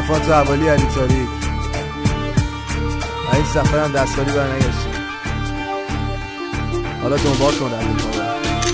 صفات اولی علی تاریک. این سفر هم دستکاری برنگشتیم، حالا دنبال کنم این کارو.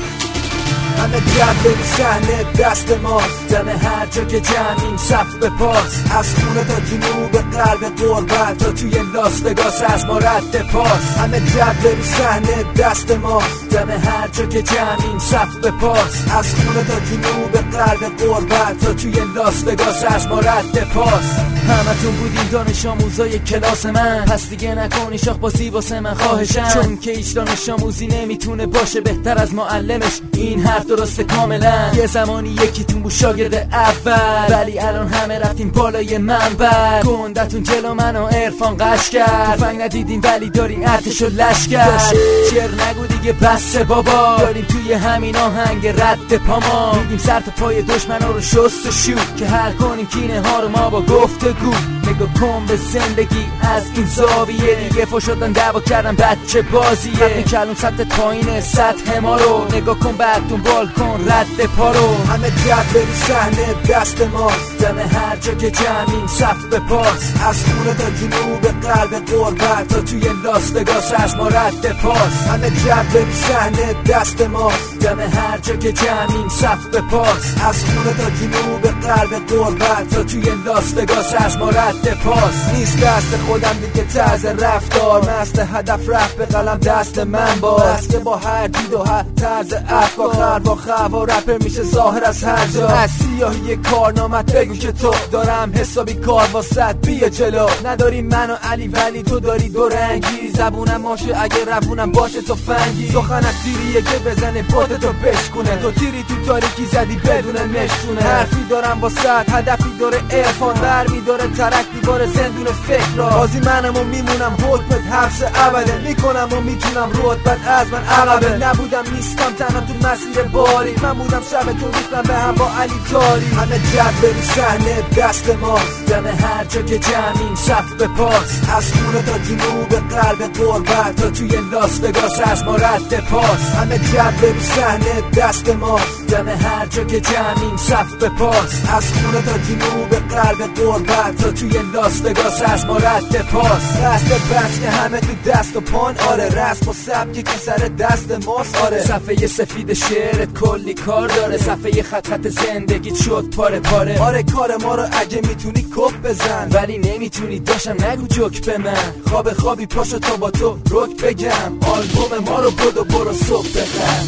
همه جبه صحنه دست ماست، دم هر جا که جمعیم صف به پاس. از خونه تا جنوب غرب غربت، تا توی لاس وگاس از ما رد پاس. همه جبه صحنه دست ماست، دم هر جا که جمعیم صف به پاس. از خونه تا جنوب غرب غربت، تا توی لاس وگاس از ما رد پاس. همتون بودین دانش آموزای کلاس من، پس دیگه نکنی شاخ بازی واسه من خواهشم، چون که هیچ دانش آموزی نمیتونه باشه بهتر از معلمش. این حرف درسته کاملا، یه زمانی یکیتون بود شاگرد اول، ولی الان همه رفتیم بالای منبر. گندتون جلو من و عرفان قش کرد، تفنگ ندیدیم ولی داریم ارتش و لشکر. شعر نگو دیگه بسه بابا، داریم توی همین آهنگ رد پاما. میدیم سر تا پای دشمنا رو شست و شو، که حل کنیم کینه ها رو ما با گفتگو. نگاه کن به زندگی از این زاویه، دیگه فوش شدن دعوا کردن بچه بازیه. همین کلون سطح پایین سطح ما رو نگاه کن، بعد دنبال کن رد پا رو. همه جبه صحنه دست ماست، دم هر جا که جمعیم صف به پاس. از خونه تا جنوب غرب غربت، تا توی لاس وگاس از ما رد پاس. همه جبه صحنه دست ماست، دم هر جا که جمعیم صف به پاس. از خونه تا جنوب غرب غربت، تا توی لاس وگاس از ما رد پاس. نیست دست خودم دیگه طرز رفتار، مست هدف رفت به قلم دست من باز، که با هر دید و هر طرز افکار خر با خوا رپر میشه ظاهر از هر جا. از سیاهی کارنامت بگو که تو دارم حسابی کار واسط، بیا جلو. نداری من و علی ولی تو داری دو رنگی، زبونم ماشه اگه روونم باشه تو فنگی. سخنت تیریه که بزنه بوتتو بشکونه، تو تیری تو تاریکی زدی بدون نشونه. حرفی دارم واسط، هدفی داره عرفان، برمی داره ترک دیوار زندون فکر را. بازی منم و میمونم، حکمت حبس ابده، میکنم و میتونم رتبت از من عقبه. نبودم نیستم تنها تو مسیر باری، من بودم شب تو ریختم به هم با علی تاری. همه جبه صحنه دست ماست، دم هر جا که جمعیم صف به پاس. از خونه تا جنوب غرب غربت، تا توی لاس وگاس از ما رد پاس. همه جبه صحنه دست ماست، دم هر جا که جمعیم صف به پاس. از خونه تا جنوب غرب غربت، تا توی لاس وگاس از ما رد پاس. دست بس که همه تو دست و پان، آره رسم و سبکی که سر دست ماست. آره صفحه سفید شعرت کلی کار داره، صفحه خط خط زندگی شد پاره پاره. آره کار ما رو اگه میتونی کپ بزن، ولی نمیتونی داشم نگو جوک به من. خوابی پاشو تا با تو رک بگم، آلبوم ما رو بدو برو صبح بخن.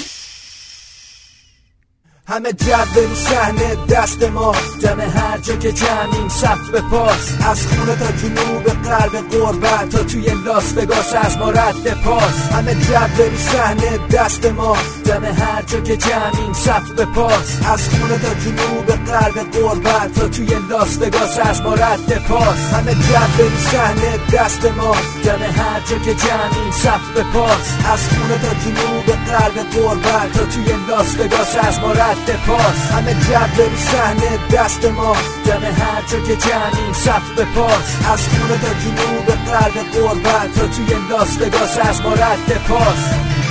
همه جبه رو صحنه دست ما، دم هر جا که جمعیم صف به پاس. از خونه تا جنوب غرب غربت، تا توی لاس وگاس از ما رد پاس. همه جبه رو صحنه دست ما، دم هر جا که جمعیم صف به پاس. از خونه تا جنوب غرب غربت، تا توی لاس وگاس از ما رد پاس. همه جبه رو صحنه دست ما، دم هر جا که جمعیم صف به پاس. از خونه تا جنوب غرب غربت، تا توی لاس وگاس از ما رد پاس. همه جبه رو صحنه دست ما، دم هر جا که جمعیم صف به پاس. از خونه تا جنوب غرب غربت، تا توی لاس وگاس از ما رد پاس.